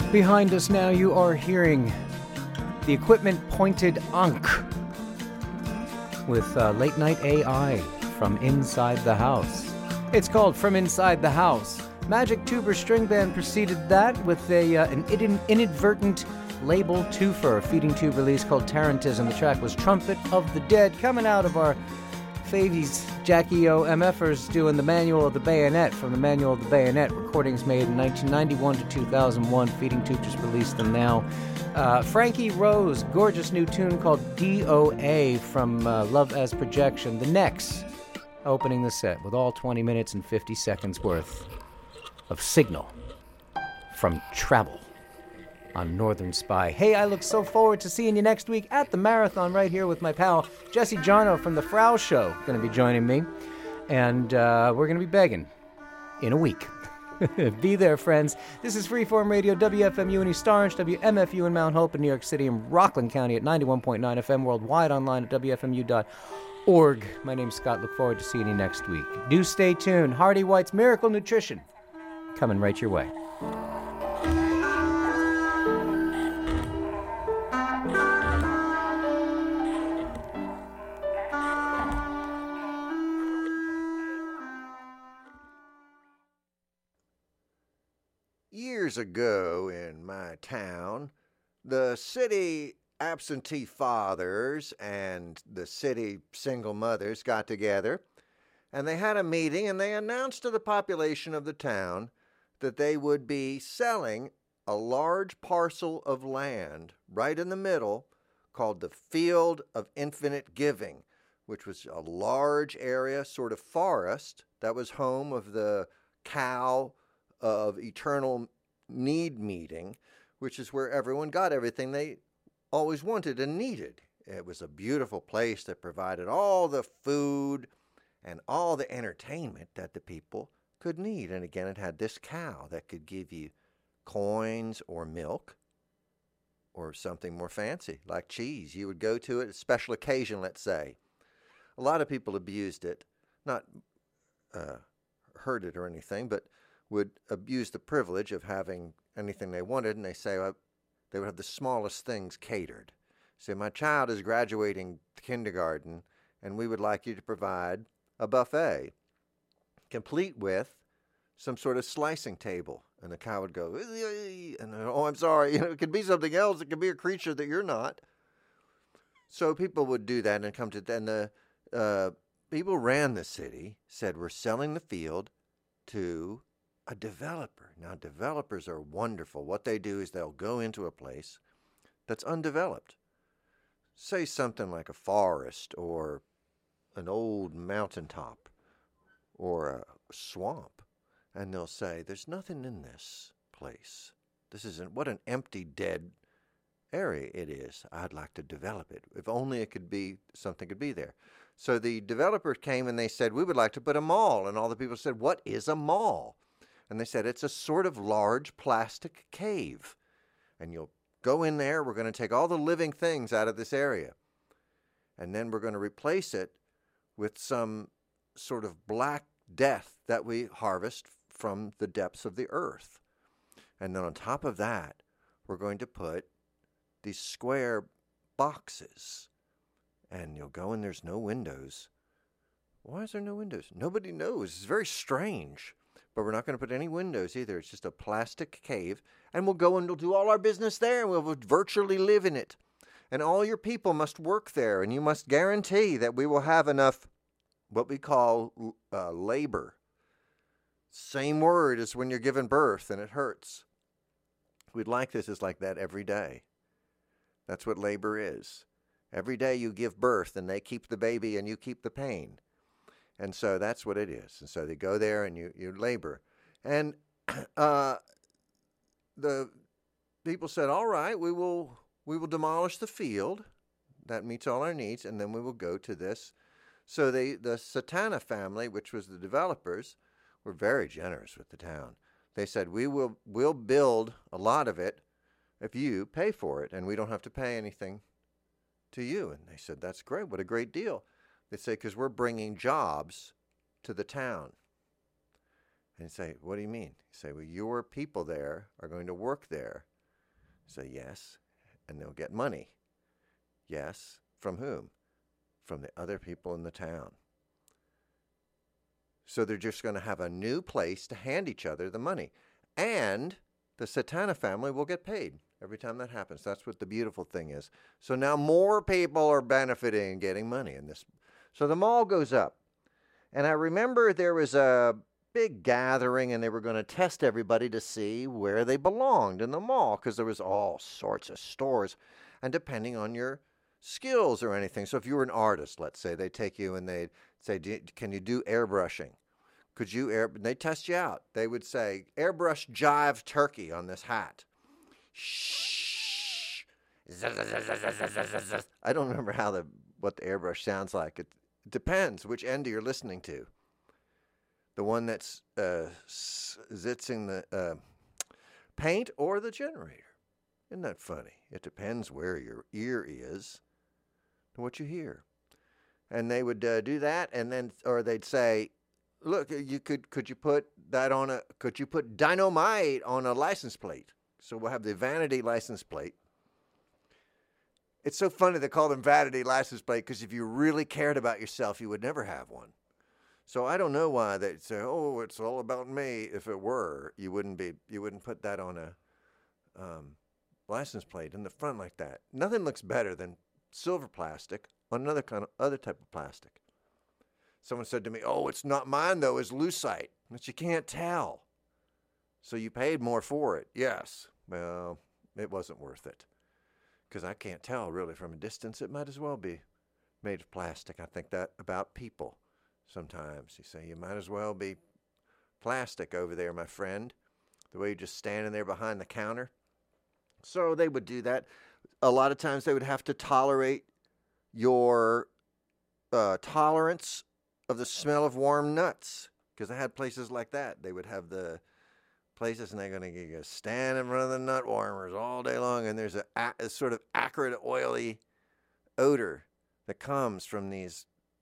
Behind us now, you are hearing the Equipment Pointed Ankh with Late Night AI from Inside the House. It's called From Inside the House. Magic Tuber String Band preceded that with an inadvertent label twofer, a feeding tube release called Tarantism. The track was Trumpet of the Dead, coming out of our favies Jackie O MFers doing the Manual of the Bayonet from the Manual of the Bayonet, recordings made in 1991 to 2001. Feeding Tube just released them now. Frankie Rose, gorgeous new tune called DOA from Love as Projection. The Necks opening the set with all 20 minutes and 50 seconds worth of signal from Travel on Northern Spy. Hey, I look so forward to seeing you next week at the marathon right here with my pal Jesse Jarno from The Frau Show. Going to be joining me, and we're going to be begging in a week. Be there, friends. This is Freeform Radio, WFMU in East Orange, WMFU in Mount Hope in New York City, and Rockland County at 91.9 FM, worldwide online at WFMU.org. My name's Scott. Look forward to seeing you next week. Do stay tuned. Hardy White's Miracle Nutrition coming right your way. Years ago in my town, the city absentee fathers and the city single mothers got together, and they had a meeting, and they announced to the population of the town that they would be selling a large parcel of land right in the middle called the Field of Infinite Giving, which was a large area, sort of forest, that was home of the cow of eternal need meeting, which is where everyone got everything they always wanted and needed. It was a beautiful place that provided all the food and all the entertainment that the people could need. And again, it had this cow that could give you coins or milk or something more fancy like cheese. You would go to it at a special occasion, let's say. A lot of people abused it, not hurt it or anything, but would abuse the privilege of having anything they wanted, and they say they would have the smallest things catered. Say, my child is graduating kindergarten, and we would like you to provide a buffet, complete with some sort of slicing table. And the cow would go, and oh, I'm sorry, it could be something else. It could be a creature that you're not. So people would do that and come to, and the people ran the city, said, we're selling the field to a developer. Now, developers are wonderful. What they do is they'll go into a place that's undeveloped. Say something like a forest or an old mountaintop or a swamp. And they'll say, there's nothing in this place. This isn't, what an empty, dead area it is. I'd like to develop it. If only it could be, something could be there. So the developers came and they said, we would like to put a mall. And all the people said, what is a mall? And they said, it's a sort of large plastic cave. And you'll go in there, we're going to take all the living things out of this area. And then we're going to replace it with some sort of black death that we harvest from the depths of the earth. And then on top of that, we're going to put these square boxes. And you'll go and there's no windows. Why is there no windows? Nobody knows. It's very strange. But we're not going to put any windows either. It's just a plastic cave. And we'll go and we'll do all our business there, and we'll virtually live in it. And all your people must work there, and you must guarantee that we will have enough what we call labor. Same word as when you're giving birth and it hurts. We'd like this is like that every day. That's what labor is. Every day you give birth, and they keep the baby, and you keep the pain. And so that's what it is. And so they go there and you labor. And the people said, all right, we will demolish the field. That meets all our needs. And then we will go to this. So the Satana family, which was the developers, were very generous with the town. They said, we'll build a lot of it if you pay for it. And we don't have to pay anything to you. And they said, that's great. What a great deal. They say, because we're bringing jobs to the town. And you say, what do you mean? You say, well, your people there are going to work there Say yes, and they'll get money. Yes, from whom? From the other people in the town. So they're just going to have a new place to hand each other the money. And the Satana family will get paid every time that happens. That's what the beautiful thing is. So now more people are benefiting and getting money in this. So the mall goes up. And I remember there was a big gathering, and they were going to test everybody to see where they belonged in the mall, because there was all sorts of stores. And depending on your skills or anything. So if you were an artist, let's say, they take you and they'd say, can you do airbrushing? Could you they test you out. They would say, airbrush jive turkey on this hat. Shh. I don't remember what the airbrush sounds like. It depends which end you're listening to. The one that's zitzing the paint or the generator. Isn't that funny? It depends where your ear is and what you hear. And they would do that, and then, or they'd say, look, could you put dynamite on a license plate? So we'll have the vanity license plate. It's so funny they call them vanity license plate, because if you really cared about yourself, you would never have one. So I don't know why they'd say, oh, it's all about me. If it were, you wouldn't put that on a license plate in the front like that. Nothing looks better than silver plastic on other type of plastic. Someone said to me, oh, it's not mine, though, it's lucite. But you can't tell. So you paid more for it. Yes. Well, it wasn't worth it. Because I can't tell, really, from a distance. It might as well be made of plastic. I think that about people sometimes. You say, you might as well be plastic over there, my friend. The way you're just standing there behind the counter. So they would do that. A lot of times they would have to tolerate your tolerance of the smell of warm nuts, because I had places like that. They would have the places, and they're going to get you stand in front of the nut warmers all day long, and there's a sort of acrid, oily odor that comes from these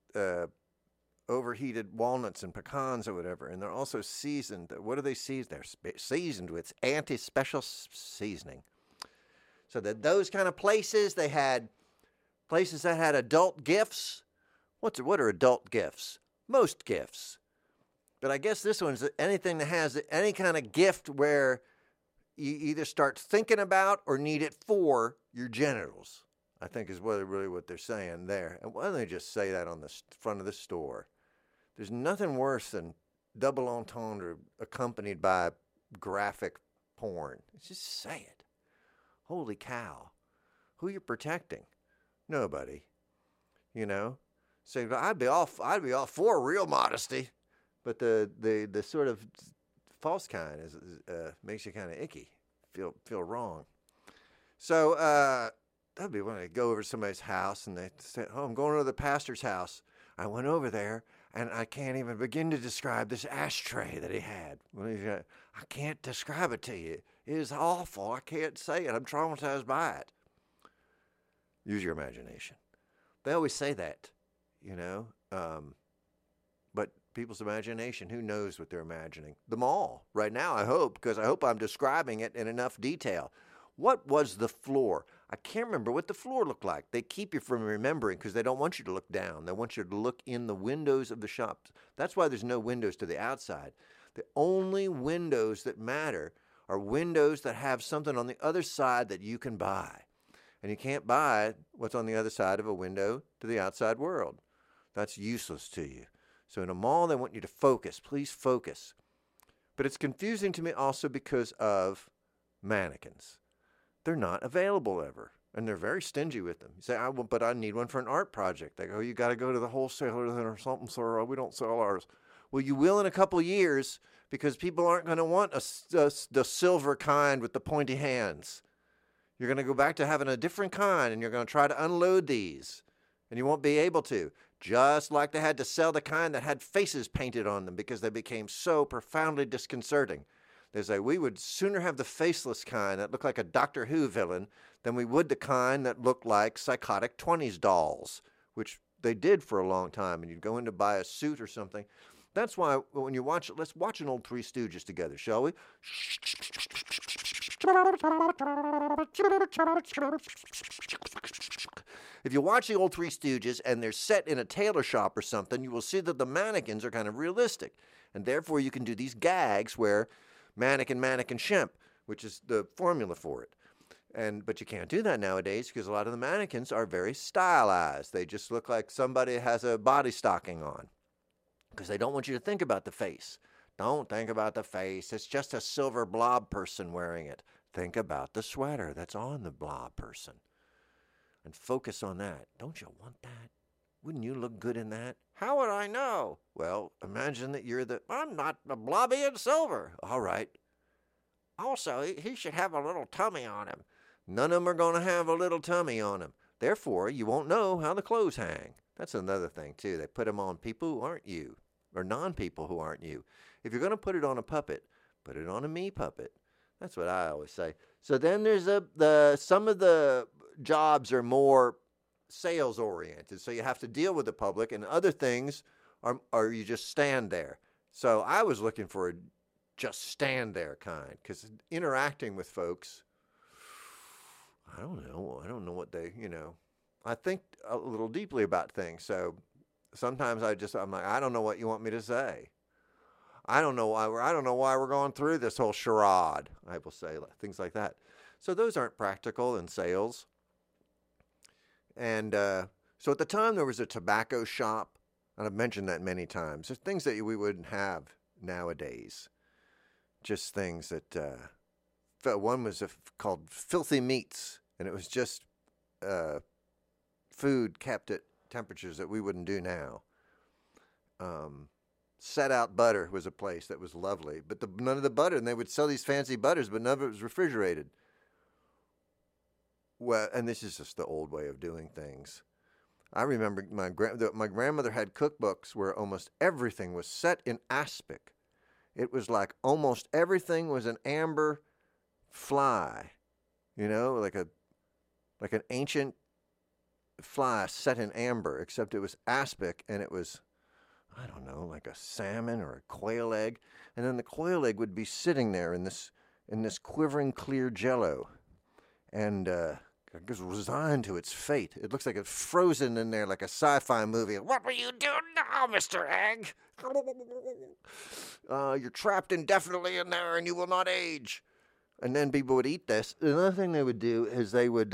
overheated walnuts and pecans or whatever, and they're also seasoned. What are they seasoned? They're seasoned with anti-special seasoning. So that those kind of places, they had places that had adult gifts. What are adult gifts? Most gifts. But I guess this one's anything that has any kind of gift where you either start thinking about or need it for your genitals, I think is really what they're saying there. And why don't they just say that on the front of the store? There's nothing worse than double entendre accompanied by graphic porn. Just say it. Holy cow. Who you protecting? Nobody. You know? So I'd be all for real modesty, but the sort of false kind is makes you kind of icky, feel wrong. So that'd be when I go over to somebody's house and they say, "Oh, I'm going over to the pastor's house. I went over there and I can't even begin to describe this ashtray that he had. I can't describe it to you. It is awful. I can't say it. I'm traumatized by it." Use your imagination. They always say that. You know, but people's imagination, who knows what they're imagining? The mall, right now, I hope, because I hope I'm describing it in enough detail. What was the floor? I can't remember what the floor looked like. They keep you from remembering because they don't want you to look down. They want you to look in the windows of the shops. That's why there's no windows to the outside. The only windows that matter are windows that have something on the other side that you can buy. And you can't buy what's on the other side of a window to the outside world. That's useless to you. So in a mall, they want you to focus. Please focus. But it's confusing to me also because of mannequins. They're not available ever, and they're very stingy with them. You say, but I need one for an art project. They go, you got to go to the wholesaler or something, sir. We don't sell ours. Well, you will in a couple of years, because people aren't going to want the silver kind with the pointy hands. You're going to go back to having a different kind, and you're going to try to unload these, and you won't be able to. Just like they had to sell the kind that had faces painted on them because they became so profoundly disconcerting. They say, we would sooner have the faceless kind that looked like a Doctor Who villain than we would the kind that looked like psychotic 20s dolls, which they did for a long time, and you'd go in to buy a suit or something. That's why when you watch it, let's watch an old Three Stooges together, shall we? If you watch the old Three Stooges and they're set in a tailor shop or something, you will see that the mannequins are kind of realistic. And therefore, you can do these gags where mannequin shemp, which is the formula for it. But you can't do that nowadays because a lot of the mannequins are very stylized. They just look like somebody has a body stocking on because they don't want you to think about the face. Don't think about the face. It's just a silver blob person wearing it. Think about the sweater that's on the blob person and focus on that. Don't you want that? Wouldn't you look good in that? How would I know? Well, imagine that I'm not a blobby in silver. All right. Also, he should have a little tummy on him. None of them are going to have a little tummy on him. Therefore, you won't know how the clothes hang. That's another thing, too. They put them on people who aren't you, or non-people who aren't you. If you're going to put it on a puppet, put it on a me puppet. That's what I always say. So then there's some of the jobs are more sales oriented. So you have to deal with the public, and other things are you just stand there. So I was looking for a just stand there kind, because interacting with folks, I don't know what they, I think a little deeply about things. So sometimes I'm like, I don't know what you want me to say. I don't know why we're going through this whole charade. I will say things like that. So those aren't practical in sales. And so at the time there was a tobacco shop, and I've mentioned that many times. There's things that we wouldn't have nowadays. Just things that one was called Filthy Meats, and it was just food kept at temperatures that we wouldn't do now. Set Out Butter was a place that was lovely, but none of the butter, and they would sell these fancy butters, but none of it was refrigerated. Well, and this is just the old way of doing things. I remember my grandmother had cookbooks where almost everything was set in aspic. It was like almost everything was an amber fly, like an ancient fly set in amber, except it was aspic, and it was, I don't know, like a salmon or a quail egg, and then the quail egg would be sitting there in this quivering clear jello, and it was resigned to its fate. It looks like it's frozen in there like a sci-fi movie. What will you do now, Mr. Egg? You're trapped indefinitely in there, and you will not age. And then people would eat this. Another thing they would do is they would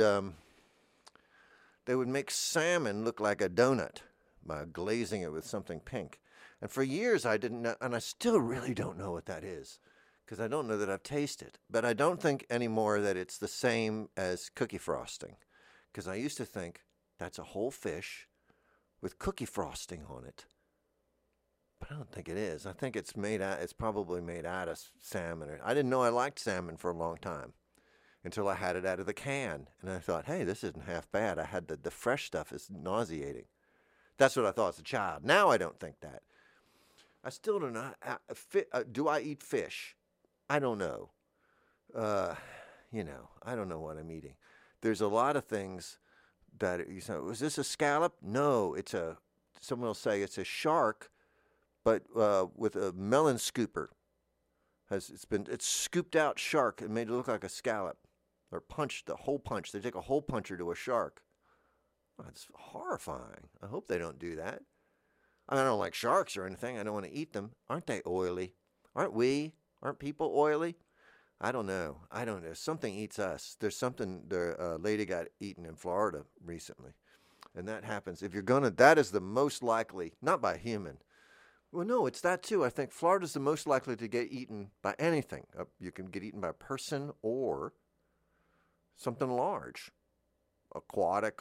make salmon look like a donut by glazing it with something pink. And for years I didn't know, and I still really don't know what that is, because I don't know that I've tasted. But I don't think anymore that it's the same as cookie frosting, because I used to think that's a whole fish with cookie frosting on it. But I don't think it is. I think it's probably made out of salmon. I didn't know I liked salmon for a long time until I had it out of the can. And I thought, hey, this isn't half bad. I had the fresh stuff is nauseating. That's what I thought as a child. Now I don't think that. I still don't know. Do I eat fish? I don't know. I don't know what I'm eating. There's a lot of things that you say, was this a scallop? No, someone will say it's a shark, but with a melon scooper. It's scooped out shark and made it look like a scallop, or punched the hole punch. They take a hole puncher to a shark. Oh, it's horrifying. I hope they don't do that. I don't like sharks or anything. I don't want to eat them. Aren't they oily? Aren't people oily? I don't know. Something eats us. There's something, a lady got eaten in Florida recently. And that happens. That is the most likely, not by human. Well, no, it's that too. I think Florida's the most likely to get eaten by anything. You can get eaten by a person or something large. Aquatic,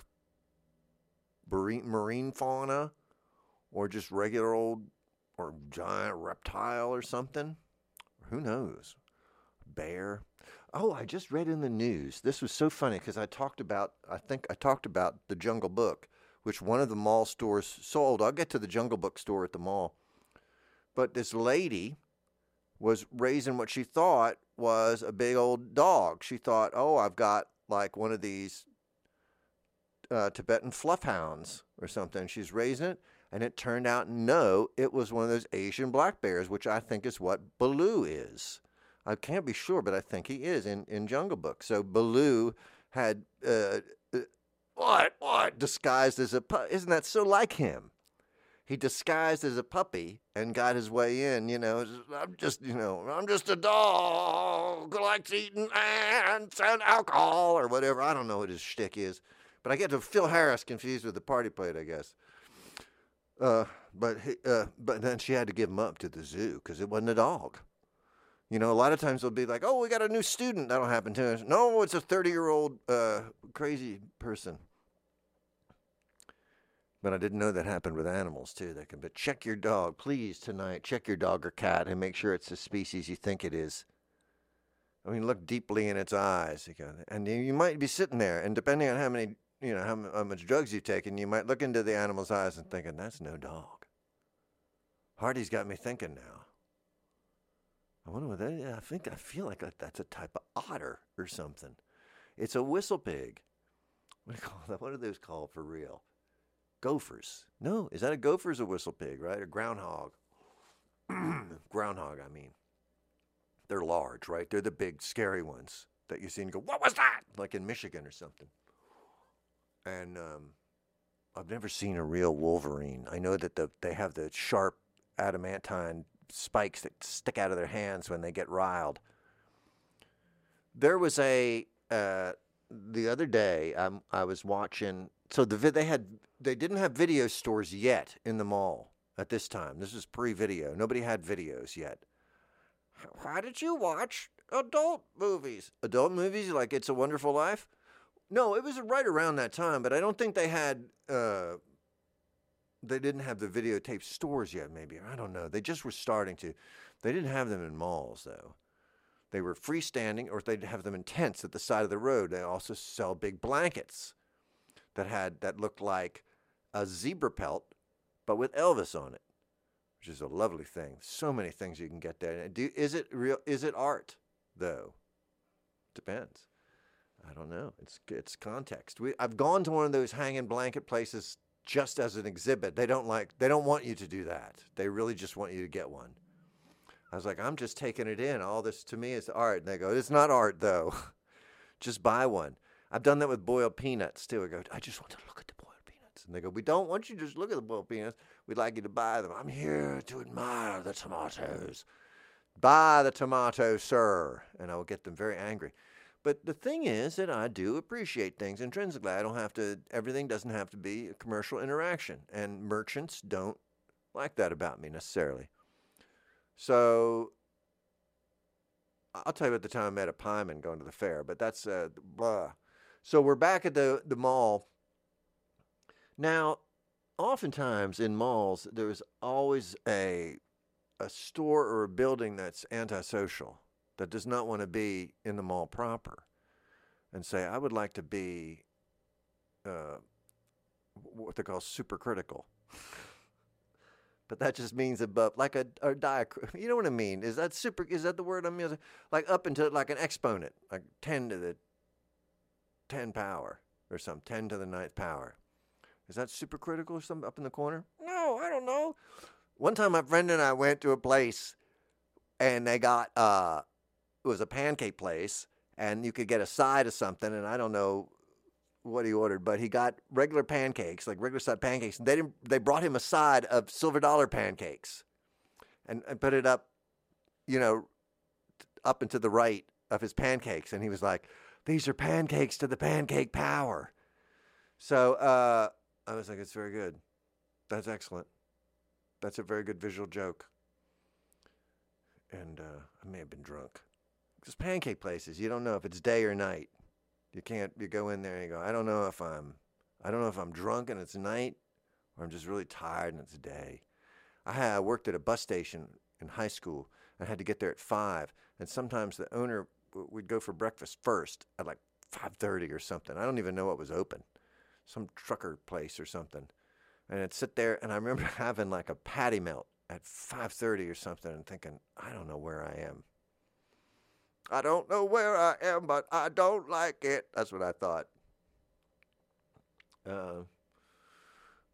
marine fauna, or just regular old or giant reptile or something. Who knows? Bear. Oh, I just read in the news. This was so funny because I talked about the Jungle Book, which one of the mall stores sold. I'll get to the Jungle Book store at the mall. But this lady was raising what she thought was a big old dog. She thought, I've got like one of these Tibetan fluff hounds or something. She's raising it, and it turned out, no, it was one of those Asian black bears, which I think is what Baloo is. I can't be sure, but I think he is in Jungle Book. So Baloo had what disguised as a puppy. Isn't that so like him? He disguised as a puppy and got his way in. I'm just a dog who likes eating ants and alcohol or whatever. I don't know what his shtick is, but I get to Phil Harris confused with the party plate, I guess. But then she had to give him up to the zoo because it wasn't a dog. A lot of times they'll be like, "Oh, we got a new student." That'll happen to us. No, it's a 30-year-old crazy person. But I didn't know that happened with animals too. But check your dog, please, tonight. Check your dog or cat and make sure it's the species you think it is. I mean, look deeply in its eyes, and you might be sitting there, and depending on how many, how much drugs you've taken, you might look into the animal's eyes and thinking, "That's no dog." Hardy's got me thinking now. I wonder what that is. I feel like that's a type of otter or something. It's a whistle pig. What do you call that? What are those called for real? Gophers. No, is that a gopher or a whistle pig, right? Or groundhog? Groundhog, I mean. They're large, right? They're the big, scary ones that you see and go, "What was that?" Like in Michigan or something. And I've never seen a real wolverine. I know that they have the sharp adamantine spikes that stick out of their hands when they get riled. There was the other day I was watching. So they didn't have video stores yet in the mall at this time. This was pre-video. Nobody had videos yet. Why did you watch adult movies? Adult movies like It's a Wonderful Life? No, it was right around that time, but I don't think they had. They didn't have the videotape stores yet. Maybe, I don't know. They just were starting to. They didn't have them in malls though. They were freestanding, or they'd have them in tents at the side of the road. They also sell big blankets that looked like a zebra pelt, but with Elvis on it, which is a lovely thing. So many things you can get there. Is it real? Is it art, though? Depends. I don't know. It's context. I've gone to one of those hanging blanket places just as an exhibit. They don't want you to do that. They really just want you to get one. I was like, I'm just taking it in. All this to me is art. And they go, "It's not art, though. Just buy one." I've done that with boiled peanuts, too. I go, "I just want to look at the boiled peanuts." And they go, "We don't want you to just look at the boiled peanuts. We'd like you to buy them." "I'm here to admire the tomatoes." "Buy the tomatoes, sir." And I will get them very angry. But the thing is that I do appreciate things intrinsically. Everything doesn't have to be a commercial interaction. And merchants don't like that about me necessarily. So I'll tell you about the time I met a pieman going to the fair, but that's blah. So we're back at the mall. Now, oftentimes in malls, there's always a store or a building that's antisocial, that does not want to be in the mall proper, and say, "I would like to be what they call super critical." But that just means above, like a diacritic. You know what I mean? Is that the word I'm using? Like up into like an exponent, like 10 to the 10 power or something, 10 to the 9th power. Is that super critical or something up in the corner? No, I don't know. One time my friend and I went to a place and they got, it was a pancake place and you could get a side of something, and I don't know what he ordered, but he got regular pancakes, like regular side pancakes, and they brought him a side of silver dollar pancakes and put it up, up and to the right of his pancakes. And he was like, "These are pancakes to the pancake power." So I was like, "It's very good. That's excellent. That's a very good visual joke." And I may have been drunk. Because pancake places, you don't know if it's day or night. You go in there and you go, I don't know if I'm drunk and it's night, or I'm just really tired and it's day. I worked at a bus station in high school and had to get there at 5. And sometimes the owner would go for breakfast first at like 5:30 or something. I don't even know what was open. Some trucker place or something. And I'd sit there, and I remember having like a patty melt at 5:30 or something and thinking, I don't know where I am. I don't know where I am, but I don't like it. That's what I thought.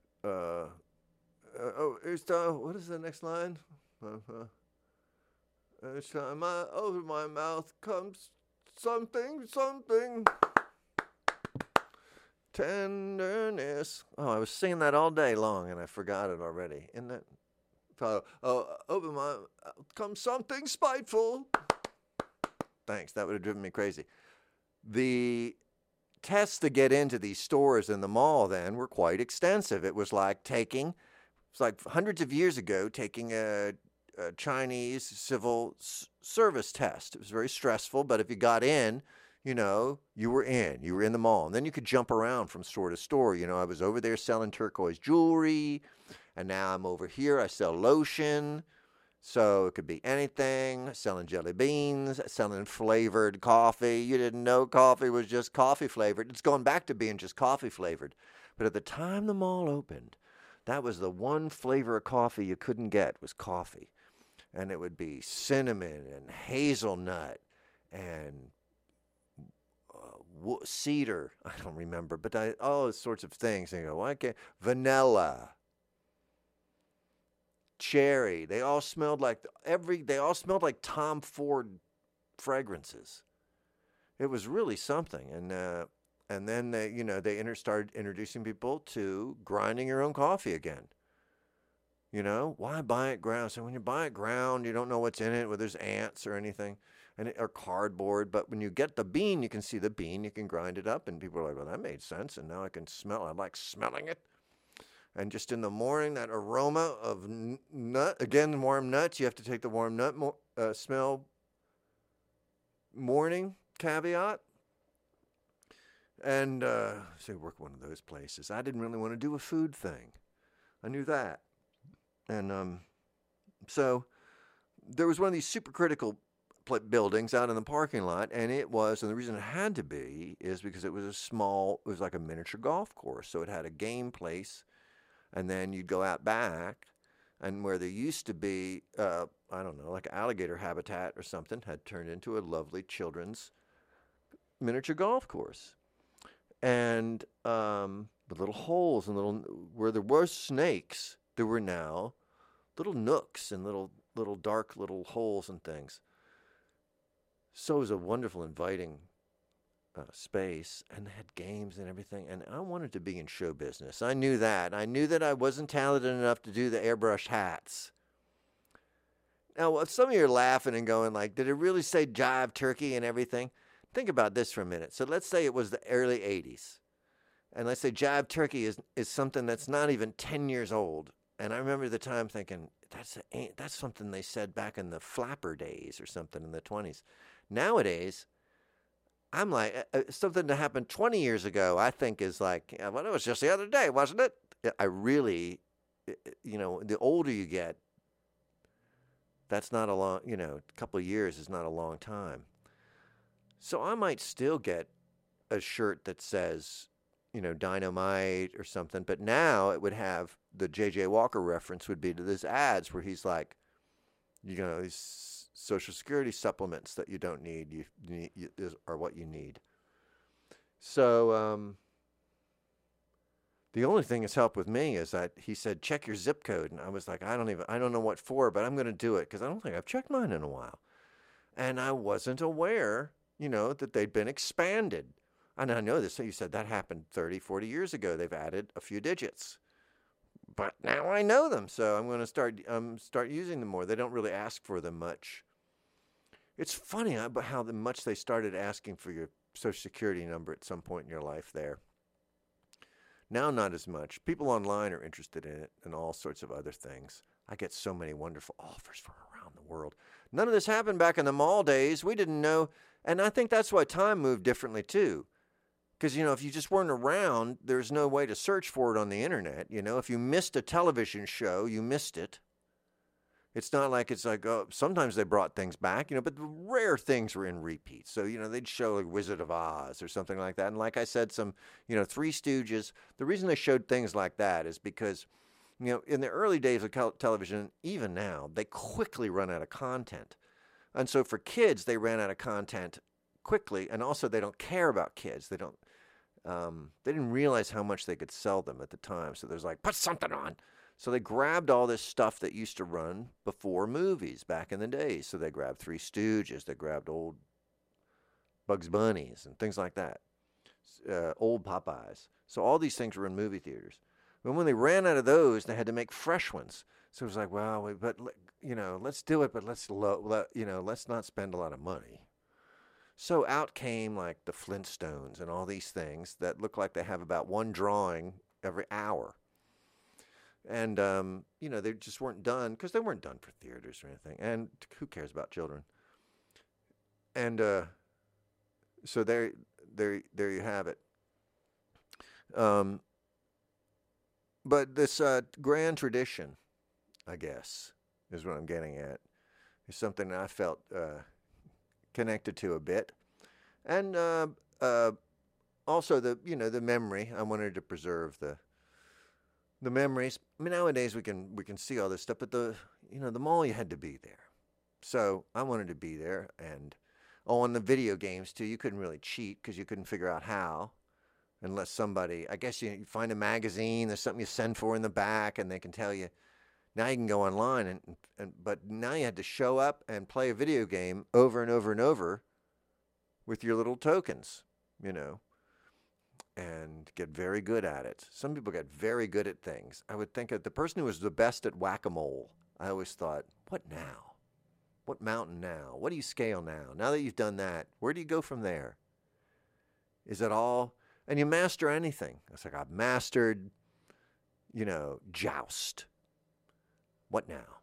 What is the next line? Each time I open my mouth comes something, tenderness. Oh, I was singing that all day long and I forgot it already. Isn't that? Open my mouth comes something spiteful. Thanks, that would have driven me crazy. The tests to get into these stores in the mall then were quite extensive. It was like hundreds of years ago taking a Chinese civil service test. It was very stressful, but if you got in, you were in the mall. And then you could jump around from store to store. I was over there selling turquoise jewelry, and now I'm over here. I sell lotion. So it could be anything, selling jelly beans, selling flavored coffee. You didn't know coffee was just coffee flavored. It's gone back to being just coffee flavored. But at the time the mall opened, that was the one flavor of coffee you couldn't get was coffee. And it would be cinnamon and hazelnut and cedar. I don't remember, but all sorts of things. And you go, why can't vanilla? Cherry. They all smelled like Tom Ford fragrances. It was really something. And then they started introducing people to grinding your own coffee again. Why buy it ground? So when you buy it ground, you don't know what's in it, whether there's ants or anything, or cardboard. But when you get the bean, you can see the bean. You can grind it up, and people are like, well, that made sense. And now I can smell it. I like smelling it. And just in the morning, that aroma of nut, again, warm nuts, you have to take the warm nut smell morning caveat. And work at one of those places. I didn't really want to do a food thing. I knew that. And so there was one of these supercritical buildings out in the parking lot, and the reason it had to be is because it was like a miniature golf course. So it had a game place. And then you'd go out back, and where there used to be, like alligator habitat or something, had turned into a lovely children's miniature golf course. And the little holes and where there were snakes, there were now little nooks and little dark little holes and things. So it was a wonderful, inviting space, and they had games and everything, and I wanted to be in show business. I knew that. I knew that I wasn't talented enough to do the airbrush hats. Now, some of you are laughing and going like, did it really say Jive Turkey and everything? Think about this for a minute. So let's say it was the early 80s, and let's say Jive Turkey is something that's not even 10 years old. And I remember the time thinking, that's something they said back in the flapper days or something in the 20s. Nowadays, I'm like, something that happened 20 years ago, I think is like, well, it was just the other day, wasn't it? I really, the older you get, that's not a long, a couple of years is not a long time. So I might still get a shirt that says, Dynamite or something, but now it would have the J.J. Walker reference would be to this ads where he's like, these Social Security supplements that you don't need, are what you need. So the only thing that's helped with me is that he said, check your zip code. And I was like, I don't know what for, but I'm going to do it because I don't think I've checked mine in a while. And I wasn't aware, that they'd been expanded. And I know this, so you said that happened 30, 40 years ago. They've added a few digits. But now I know them, so I'm going to start using them more. They don't really ask for them much. It's funny how much they started asking for your Social Security number at some point in your life there. Now, not as much. People online are interested in it and all sorts of other things. I get so many wonderful offers from around the world. None of this happened back in the mall days. We didn't know. And I think that's why time moved differently, too. Because, if you just weren't around, there's no way to search for it on the internet. If you missed a television show, you missed it. It's not like sometimes they brought things back, but the rare things were in repeats. So, they'd show like Wizard of Oz or something like that. And like I said, some, Three Stooges. The reason they showed things like that is because, in the early days of television, even now, they quickly run out of content. And so for kids, they ran out of content quickly. And also they don't care about kids. They didn't realize how much they could sell them at the time. So there's like, put something on. So they grabbed all this stuff that used to run before movies back in the day. So they grabbed Three Stooges, they grabbed old Bugs Bunnies and things like that, old Popeyes. So all these things were in movie theaters. But when they ran out of those, they had to make fresh ones. So it was like, well, but let's do it, but let's not spend a lot of money. So out came like the Flintstones and all these things that look like they have about one drawing every hour. And, they just weren't done because they weren't done for theaters or anything. And who cares about children? And so there you have it. But this grand tradition, I guess, is what I'm getting at, is something that I felt connected to a bit. And also the memory. I wanted to preserve the memories. I mean, nowadays we can see all this stuff, but the mall, you had to be there. So I wanted to be there. And on the video games too, you couldn't really cheat because you couldn't figure out how, unless somebody, I guess you find a magazine, there's something you send for in the back, and they can tell you. Now you can go online, but now you had to show up and play a video game over and over and over with your little tokens, and get very good at it. Some people get very good at things. I would think that the person who was the best at whack-a-mole, I always thought, what now? What mountain now? What do you scale now? Now that you've done that, where do you go from there? Is it all? And you master anything. It's like, I've mastered, joust. What now?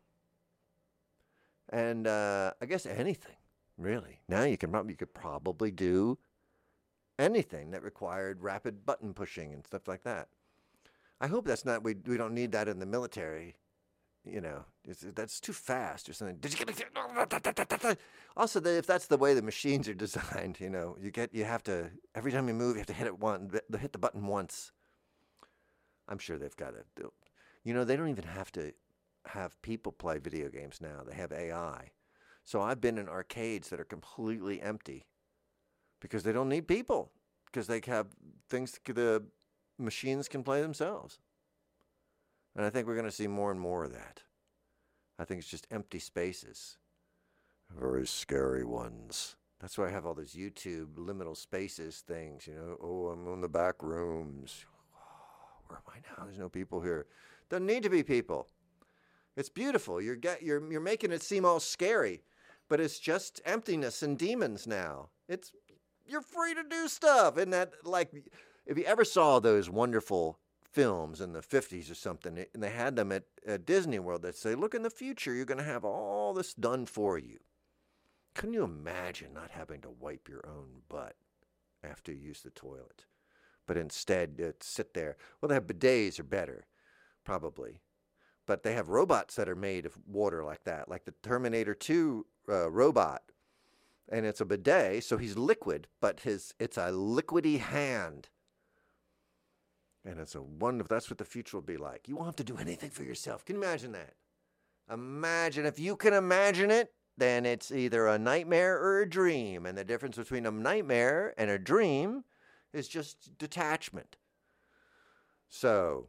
And I guess anything, really. Now you could probably do anything that required rapid button pushing and stuff like that. I hope that's not, we don't need that in the military. That's too fast or something. Did you get it? Also, if that's the way the machines are designed, you have to, every time you move, you have to hit the button once. I'm sure they've got to, they don't even have to have people play video games now. They have AI. So I've been in arcades that are completely empty because they don't need people, because they have things the machines can play themselves. And I think we're going to see more and more of that. I think it's just empty spaces. Very scary ones. That's why I have all those YouTube liminal spaces things, Oh, I'm in the back rooms. Oh, where am I now? There's no people here. Doesn't need to be people. It's beautiful. You're making it seem all scary, but it's just emptiness and demons now. You're free to do stuff. Isn't that like, if you ever saw those wonderful films in the 50s or something, and they had them at Disney World that say, look, in the future, you're going to have all this done for you. Couldn't you imagine not having to wipe your own butt after you use the toilet? But instead, sit there. Well, they have bidets are better, probably. But they have robots that are made of water like that, like the Terminator 2 robot. And it's a bidet, so he's liquid, but it's a liquidy hand. And it's that's what the future will be like. You won't have to do anything for yourself. Can you imagine that? Imagine, if you can imagine it, then it's either a nightmare or a dream. And the difference between a nightmare and a dream is just detachment. So,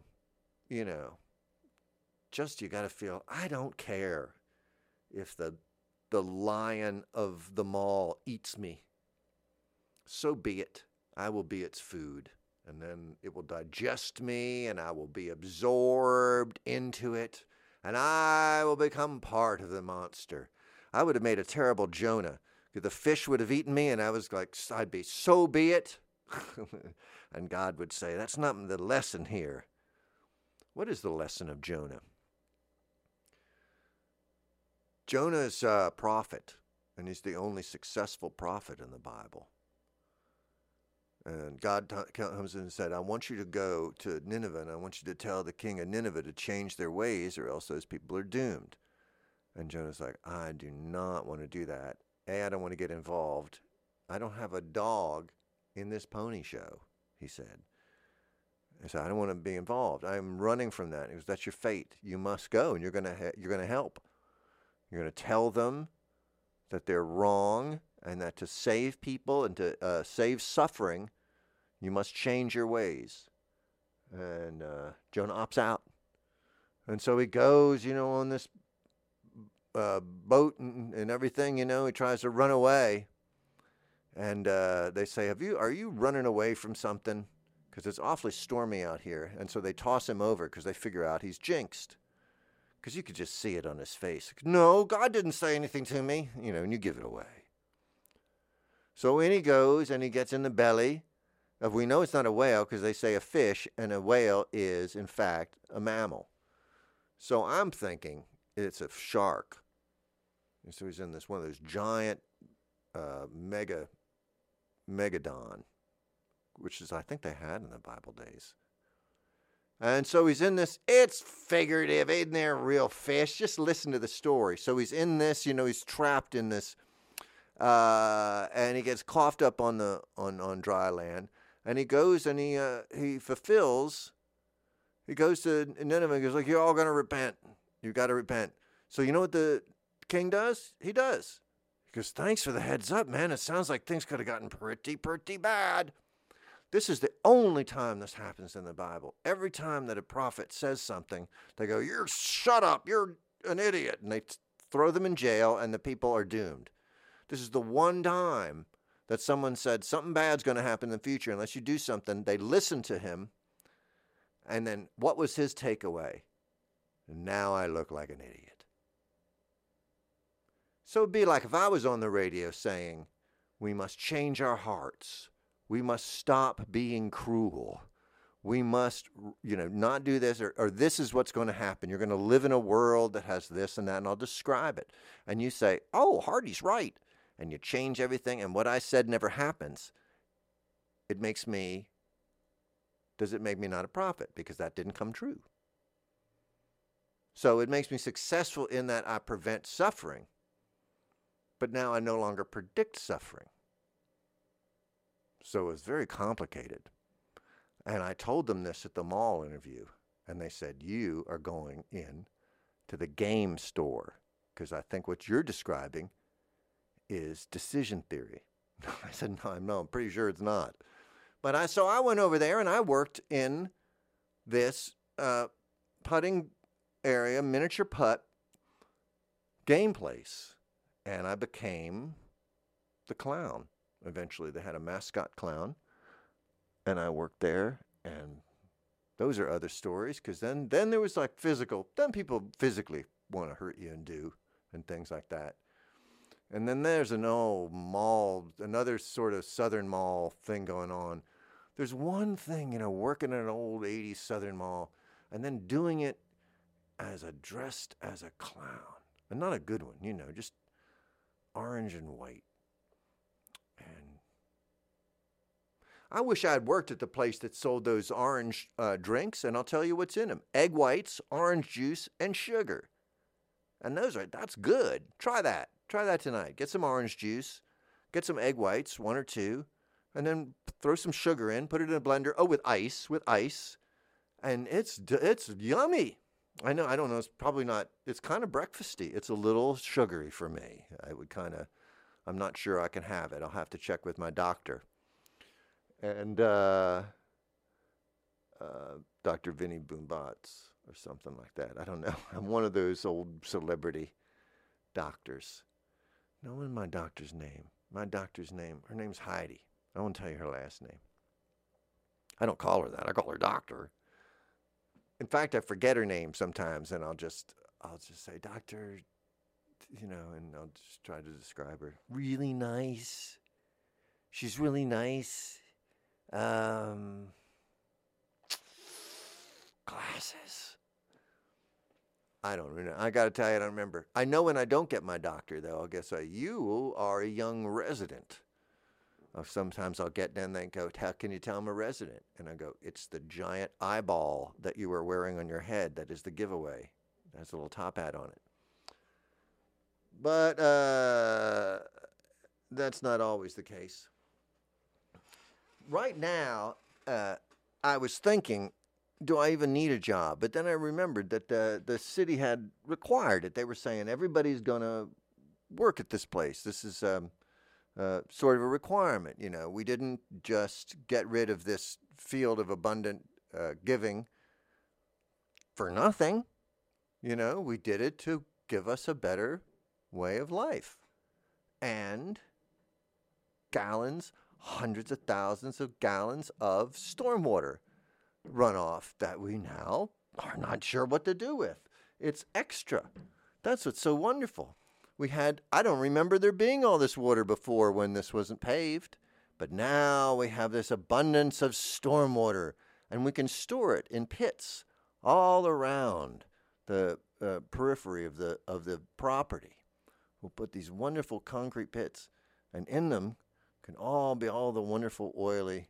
just you got to feel, I don't care if the lion of the mall eats me. So be it. I will be its food. And then it will digest me, and I will be absorbed into it, and I will become part of the monster. I would have made a terrible Jonah. The fish would have eaten me, and I was like, I'd be, so be it. And God would say, that's not the lesson here. What is the lesson of Jonah? Jonah's a prophet, and he's the only successful prophet in the Bible. And God comes in and said, I want you to go to Nineveh, and I want you to tell the king of Nineveh to change their ways, or else those people are doomed. And Jonah's like, I do not want to do that. I don't want to get involved. I don't have a dog in this pony show, he said. He said, I don't want to be involved. I'm running from that. He goes, that's your fate. You must go, and you're going to help. You're going to tell them that they're wrong, and that to save people and to save suffering, you must change your ways. And Jonah opts out. And so he goes, on this boat and everything, he tries to run away. And they say, are you running away from something? Because it's awfully stormy out here. And so they toss him over because they figure out he's jinxed. Because you could just see it on his face. No, God didn't say anything to me. And you give it away. So in he goes, and he gets in the belly of, we know it's not a whale because they say a fish, and a whale is, in fact, a mammal. So I'm thinking it's a shark. And so he's in this one of those giant megadon, which is, I think they had in the Bible days. And so he's in this, it's figurative, ain't there real fish? Just listen to the story. So he's in this, he's trapped in this, and he gets coughed up on dry land. And he goes and he fulfills, he goes to Nineveh and goes like, you're all going to repent. You've got to repent. So you know what the king does? He does. He goes, thanks for the heads up, man. It sounds like things could have gotten pretty bad. This is the only time this happens in the Bible. Every time that a prophet says something, they go, shut up, you're an idiot. And they throw them in jail, and the people are doomed. This is the one time that someone said something bad's going to happen in the future unless you do something. They listened to him. And then what was his takeaway? Now I look like an idiot. So it'd be like if I was on the radio saying, we must change our hearts. We must stop being cruel. We must, not do this, or this is what's going to happen. You're going to live in a world that has this and that, and I'll describe it. And you say, oh, Hardy's right. And you change everything, and what I said never happens. Does it make me not a prophet? Because that didn't come true. So it makes me successful in that I prevent suffering. But now I no longer predict suffering. So it was very complicated. And I told them this at the mall interview. And they said, you are going in to the game store. Because I think what you're describing is decision theory. I said, no, I'm pretty sure it's not. But so I went over there and I worked in this putting area, miniature putt game place. And I became the clown. Eventually they had a mascot clown. And I worked there. And those are other stories. Because then there was like physical. Then people physically want to hurt you and things like that. And then there's an old mall, another sort of Southern mall thing going on. There's one thing, working in an old 80s Southern mall and then doing it dressed as a clown. And not a good one, just orange and white. And I wish I had worked at the place that sold those orange drinks, and I'll tell you what's in them. Egg whites, orange juice, and sugar. And that's good. Try that. Try that tonight. Get some orange juice, get some egg whites, 1 or 2, and then throw some sugar in, put it in a blender. Oh, with ice. And it's yummy. I don't know, it's probably not, it's kind of breakfasty. It's a little sugary for me. I'm not sure I can have it. I'll have to check with my doctor. And Dr. Vinny Boombots or something like that. I don't know. I'm one of those old celebrity doctors. Knowing my doctor's name. Her name's Heidi. I won't tell you her last name. I don't call her that. I call her doctor. In fact, I forget her name sometimes, and I'll just say, Doctor, and I'll just try to describe her. Really nice. She's really nice. Glasses. I don't know. I got to tell you, I don't remember. I know when I don't get my doctor, though, I'll guess you are a young resident. Sometimes I'll get down there and go, how can you tell I'm a resident? And I go, it's the giant eyeball that you were wearing on your head that is the giveaway. It has a little top hat on it. But that's not always the case. Right now, I was thinking, do I even need a job? But then I remembered that the city had required it. They were saying everybody's going to work at this place. This is sort of a requirement. We didn't just get rid of this field of abundant giving for nothing. We did it to give us a better way of life. And gallons, hundreds of thousands of gallons of stormwater runoff that we now are not sure what to do with. It's extra. That's what's so wonderful. I don't remember there being all this water before when this wasn't paved, but now we have this abundance of stormwater, and we can store it in pits all around the periphery of the property. We'll put these wonderful concrete pits, and in them can all be all the wonderful oily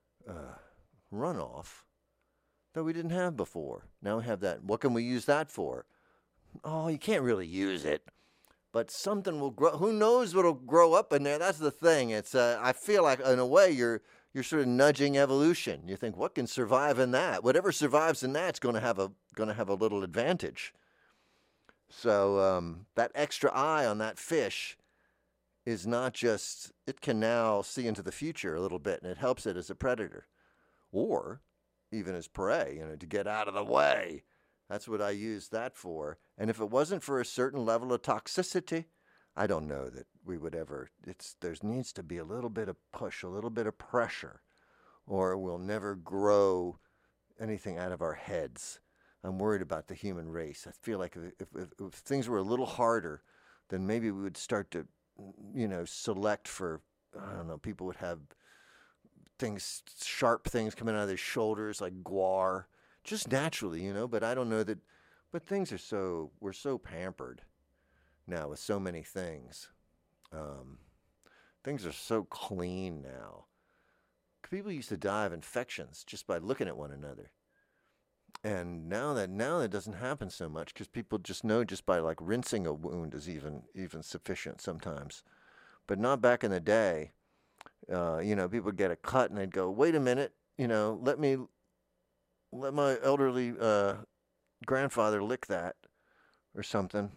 runoff that we didn't have before. Now we have that. What can we use that for? Oh, you can't really use it, but something will grow. Who knows what'll grow up in there? That's the thing. It's I feel like in a way you're sort of nudging evolution. You think, what can survive in that? Whatever survives in that's going to have a little advantage. So that extra eye on that fish is not just, it can now see into the future a little bit, and it helps it as a predator or even as prey, to get out of the way. That's what I use that for. And if it wasn't for a certain level of toxicity, I don't know that we would ever, there needs to be a little bit of push, a little bit of pressure, or we'll never grow anything out of our heads. I'm worried about the human race. I feel like if things were a little harder, then maybe we would start to, select for, I don't know, people would have sharp things coming out of their shoulders like guar, just naturally, but I don't know that, but we're so pampered now with so many things. Things are so clean now. People used to die of infections just by looking at one another. And now that doesn't happen so much because people just know just by like rinsing a wound is even sufficient sometimes. But not back in the day. People would get a cut and they'd go, wait a minute, let my elderly grandfather lick that or something.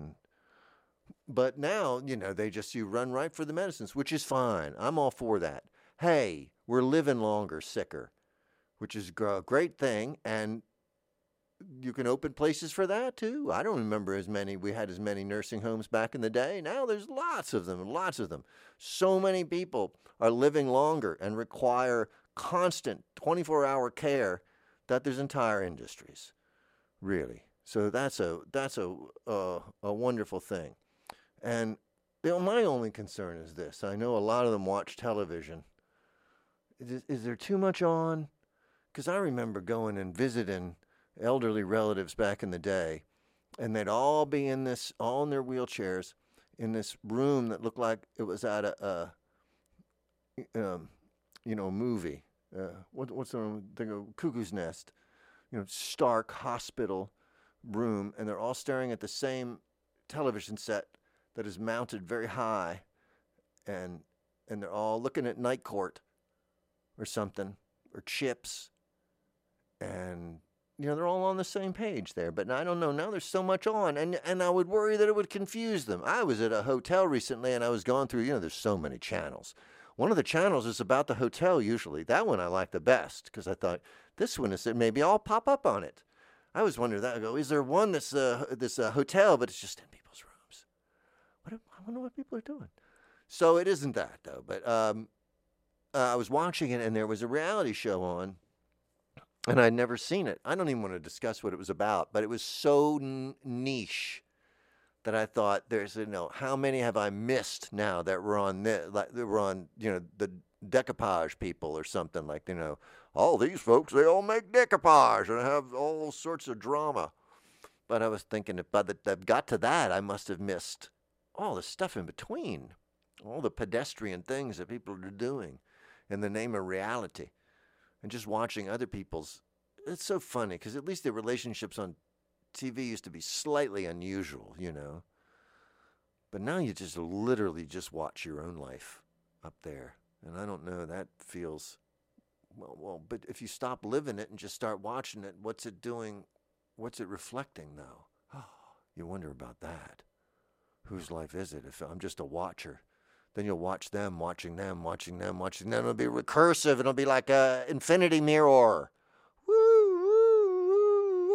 But now, you run right for the medicines, which is fine. I'm all for that. Hey, we're living longer, sicker, which is a great thing. And you can open places for that too. I don't remember we had as many nursing homes back in the day. Now there's lots of them. So many people are living longer and require constant 24-hour care that there's entire industries, really. So that's a wonderful thing. And my only concern is this. I know a lot of them watch television. Is there too much on? Because I remember going and visiting elderly relatives back in the day, and they'd all be all in their wheelchairs in this room that looked like it was at a movie. What's the thing of Cuckoo's Nest? Stark hospital room, and they're all staring at the same television set that is mounted very high, and they're all looking at Night Court or something, or Chips, and they're all on the same page there. But I don't know, now there's so much on, and I would worry that it would confuse them. I was at a hotel recently, and I was going through, there's so many channels. One of the channels is about the hotel usually. That one I like the best, because I thought, this one is, maybe I'll pop up on it. I was wondering that. I go, is there one that's this hotel, but it's just in people's rooms? I wonder what people are doing. So it isn't that, though. But I was watching it, and there was a reality show on, and I'd never seen it. I don't even want to discuss what it was about, but it was so niche that I thought, how many have I missed now that we're on the decoupage people or something, like, all these folks, they all make decoupage and have all sorts of drama. But I was thinking, if by the time I got to that, I must have missed all the stuff in between, all the pedestrian things that people are doing in the name of reality. And just watching other people's, it's so funny, because at least the relationships on TV used to be slightly unusual, But now you just literally just watch your own life up there. And I don't know, that feels, well, but if you stop living it and just start watching it, what's it doing? What's it reflecting, though? Oh, you wonder about that. Whose life is it? If I'm just a watcher, then you'll watch them, watching them. It'll be recursive. It'll be like an infinity mirror. Woo, woo, woo, woo.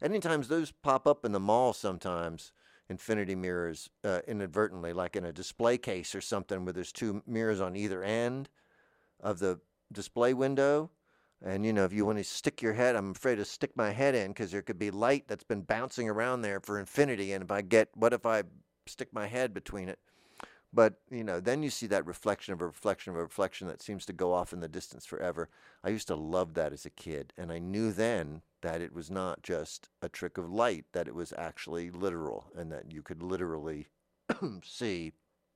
Anytime those pop up in the mall sometimes, infinity mirrors, inadvertently, like in a display case or something where there's two mirrors on either end of the display window. And, if you want to stick your head, I'm afraid to stick my head in because there could be light that's been bouncing around there for infinity. And what if I stick my head between it? But, then you see that reflection of a reflection of a reflection that seems to go off in the distance forever. I used to love that as a kid. And I knew then that it was not just a trick of light, that it was actually literal and that you could literally see.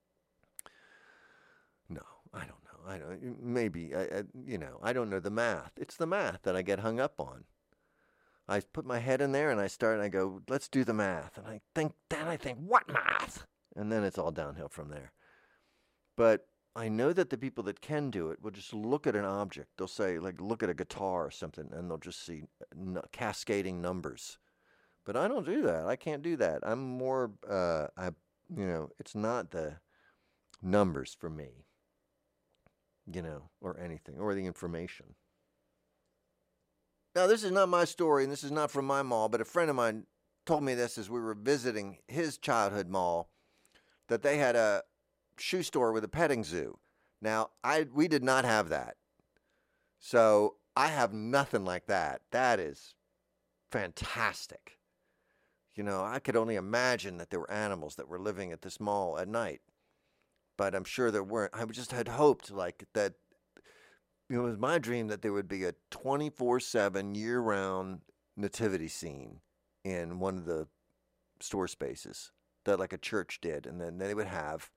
No, I don't know. I don't. Maybe I don't know the math. It's the math that I get hung up on. I put my head in there and I go, let's do the math. And I think, what math? And then it's all downhill from there. But I know that the people that can do it will just look at an object. They'll say, like, look at a guitar or something, and they'll just see cascading numbers. But I don't do that. I can't do that. I'm more, it's not the numbers for me. Or anything, or the information. Now, this is not my story, and this is not from my mall, but a friend of mine told me this as we were visiting his childhood mall, that they had a shoe store with a petting zoo. Now, we did not have that. So, I have nothing like that. That is fantastic. I could only imagine that there were animals that were living at this mall at night. But I'm sure there weren't. I just had hoped that, it was my dream that there would be a 24/7 year-round nativity scene in one of the store spaces that like a church did. And then they would have,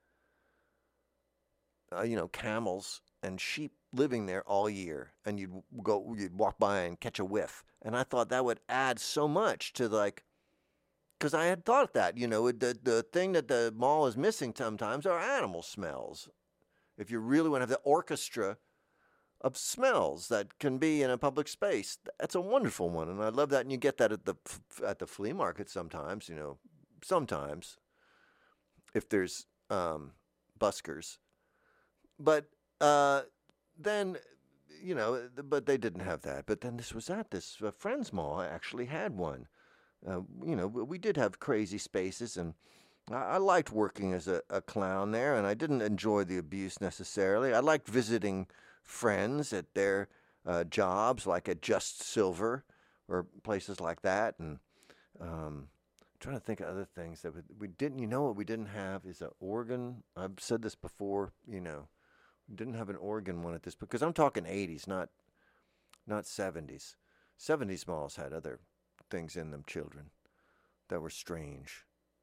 camels and sheep living there all year. And you'd walk by and catch a whiff. And I thought that would add so much to because I had thought that, the thing that the mall is missing sometimes are animal smells. If you really want to have the orchestra of smells that can be in a public space, that's a wonderful one. And I love that. And you get that at the flea market sometimes, sometimes if there's buskers. But then, but they didn't have that. But then this was at this friend's mall. I actually had one. We did have crazy spaces, and I liked working as a clown there, and I didn't enjoy the abuse necessarily. I liked visiting friends at their jobs, like at Just Silver or places like that, and trying to think of other things that we didn't. What we didn't have is an organ. I've said this before. We didn't have an organ one at this, because I'm talking 80s, not 70s. 70s malls had other things in them, children, that were strange.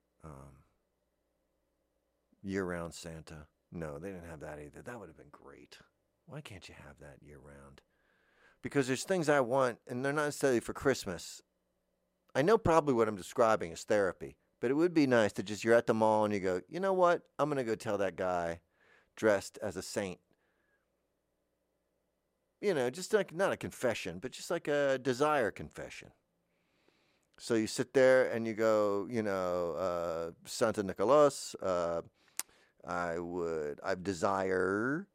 Year-round Santa. No, they didn't have that either. That would have been great. Why can't you have that year-round? Because there's things I want, and they're not necessarily for Christmas. I know probably what I'm describing is therapy, but it would be nice to just, you're at the mall and you go, you know what? I'm going to go tell that guy dressed as a saint. Just like, not a confession, but just like a desire confession. So you sit there and you go, Santa Nicholas, I desire,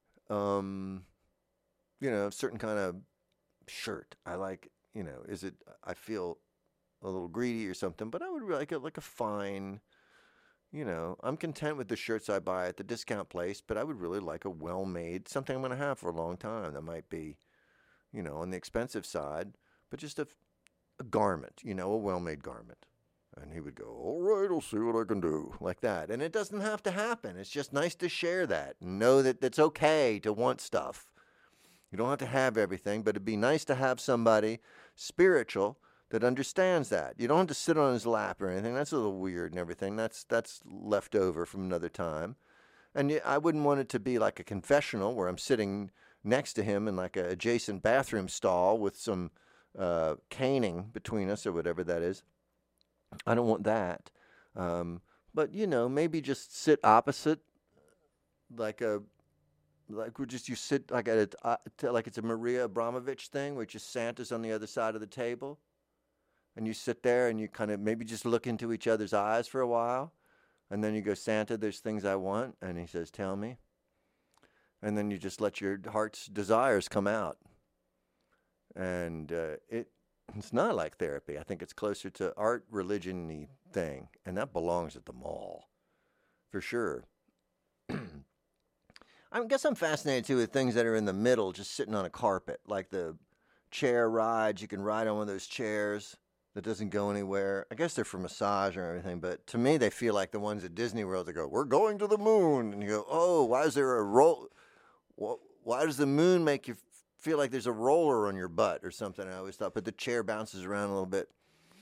a certain kind of shirt. I like, I feel a little greedy or something, but I would like it like a fine, I'm content with the shirts I buy at the discount place, but I would really like a well-made, something I'm going to have for a long time. That might be, on the expensive side, but just a garment, a well-made garment. And he would go, all right, I'll see what I can do, like that. And it doesn't have to happen. It's just nice to share that and know that it's okay to want stuff. You don't have to have everything, but it'd be nice to have somebody spiritual that understands that. You don't have to sit on his lap or anything. That's a little weird and everything. That's left over from another time. And I wouldn't want it to be like a confessional where I'm sitting next to him in like an adjacent bathroom stall with some caning between us or whatever that is. I don't want that. But, maybe just sit opposite, you sit like like it's a Maria Abramovich thing, where just Santa's on the other side of the table. And you sit there and you kind of maybe just look into each other's eyes for a while. And then you go, Santa, there's things I want. And he says, tell me. And then you just let your heart's desires come out. And It's not like therapy. I think it's closer to art, religion-y thing, and that belongs at the mall, for sure. I guess I'm fascinated too with things that are in the middle, just sitting on a carpet, like the chair rides. You can ride on one of those chairs that doesn't go anywhere. I guess they're for massage or everything, but to me, they feel like the ones at Disney World that go, "We're going to the moon," and you go, "Oh, why is there a roll? Why does the moon make you feel like there's a roller on your butt or something?" I always thought, but the chair bounces around a little bit,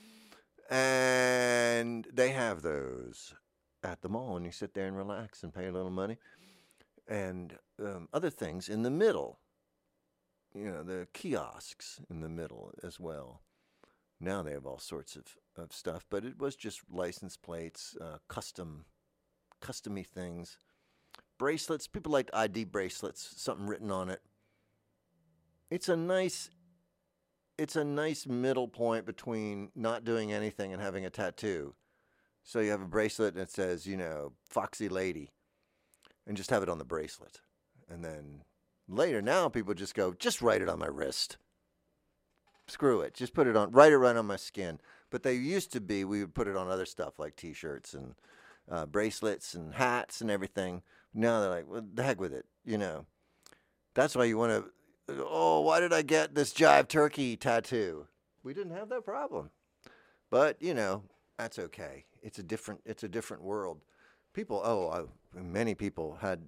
and they have those at the mall, and you sit there and relax and pay a little money. And other things in the middle, the kiosks in the middle as well. Now they have all sorts of stuff, but it was just license plates, customy things, bracelets. People liked ID bracelets, something written on it. It's a nice middle point between not doing anything and having a tattoo. So you have a bracelet that says, Foxy Lady, and just have it on the bracelet. And then later, now people just go, just write it on my wrist. Screw it. Just put it on, write it right on my skin. But they used to be, we would put it on other stuff like T-shirts and bracelets and hats and everything. Now they're like, well, the heck with it, That's why you want to, why did I get this Jive Turkey tattoo? We didn't have that problem. But, that's okay. It's a different world. Many people had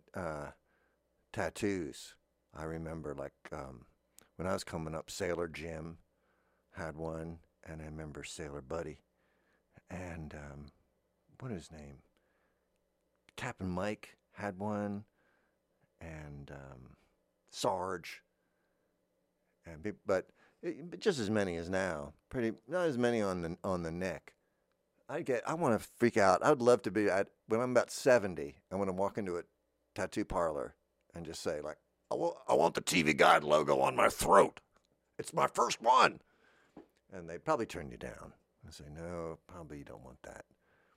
tattoos. I remember, when I was coming up, Sailor Jim had one, and I remember Sailor Buddy, and what is his name? Captain Mike had one, and Sarge, but just as many as now. Not as many on the neck. I want to freak out. I would love to be when I'm about 70. I want to walk into a tattoo parlor and just say, I want the TV Guide logo on my throat. It's my first one. And they'd probably turn you down and say, no, probably you don't want that.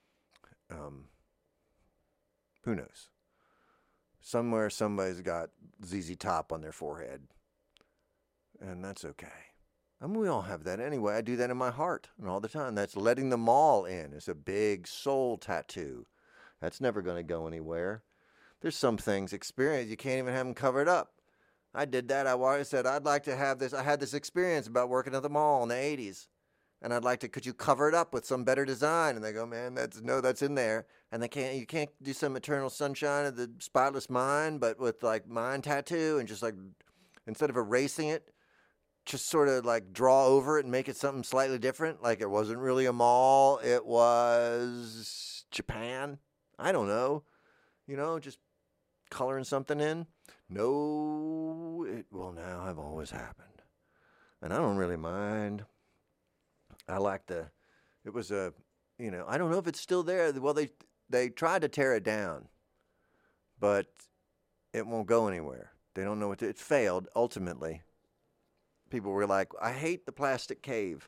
Who knows? Somewhere somebody's got ZZ Top on their forehead, and that's okay. We all have that anyway. I do that in my heart and all the time. That's letting the mall in. It's a big soul tattoo. That's never going to go anywhere. There's some things, experience, you can't even have them covered up. I did that. I said, I'd like to have this. I had this experience about working at the mall in the 80s. And I'd like to, could you cover it up with some better design? And they go, man, that's in there. And you can't do some Eternal Sunshine of the Spotless Mind, but with mind tattoo and just instead of erasing it, just sort of draw over it and make it something slightly different. Like it wasn't really a mall. It was Japan. I don't know. Just coloring something in. No, it will now have always happened. And I don't really mind. I like it was I don't know if it's still there. Well, they tried to tear it down, but it won't go anywhere. They don't know it failed ultimately. People were like, I hate the plastic cave.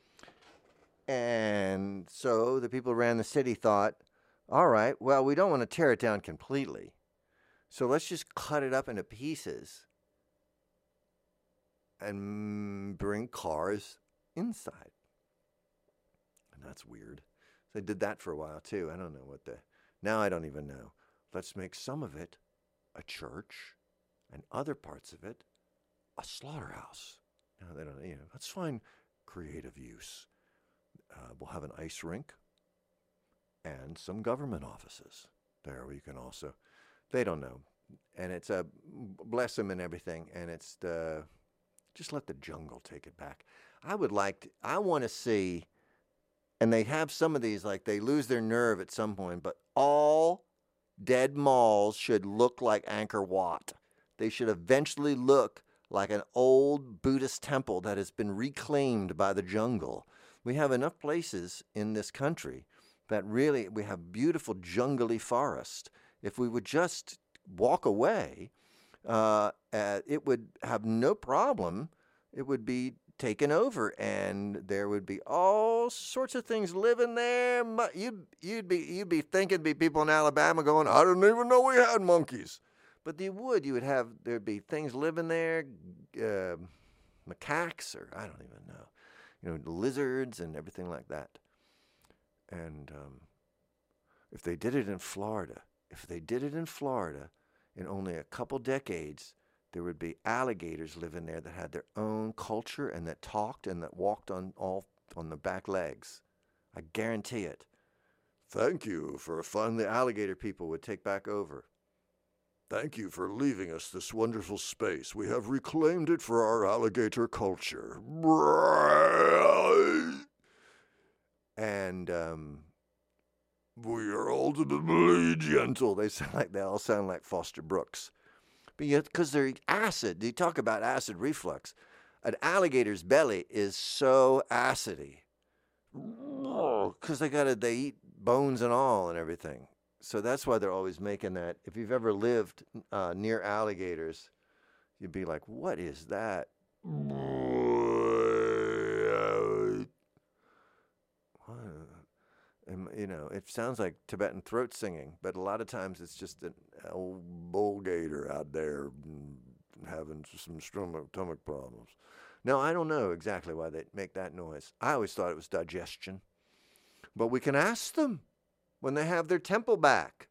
And so the people around the city thought, all right, well, we don't want to tear it down completely. So let's just cut it up into pieces and bring cars inside. And that's weird. So they did that for a while too. I don't know now I don't even know. Let's make some of it a church and other parts of it a slaughterhouse. No, they don't. Let's find creative use. We'll have an ice rink and some government offices there. We can also. They don't know, and it's bless them and everything. And it's just let the jungle take it back. I want to see, and they have some of these they lose their nerve at some point. But all dead malls should look like Angkor Wat. They should eventually look like an old Buddhist temple that has been reclaimed by the jungle. We have enough places in this country that really, we have beautiful jungly forest. If we would just walk away, it would have no problem. It would be taken over, and there would be all sorts of things living there. You'd be thinking, people in Alabama going, I didn't even know we had monkeys. But there'd be things living there, macaques, or I don't even know. lizards and everything like that. And if they did it in Florida, in only a couple decades, there would be alligators living there that had their own culture and that talked and that walked on the back legs. I guarantee it. Thank you for a fun the alligator people would take back over. Thank you for leaving us this wonderful space. We have reclaimed it for our alligator culture. And we are ultimately gentle. They all sound like Foster Brooks. But yet, because they're acid, you talk about acid reflux. An alligator's belly is so acidy. Because they eat bones and all and everything. So that's why they're always making that. If you've ever lived near alligators, you'd be like, what is that? It sounds like Tibetan throat singing, but a lot of times it's just an old bull gator out there having some stomach problems. Now, I don't know exactly why they make that noise. I always thought it was digestion. But we can ask them when they have their temple back.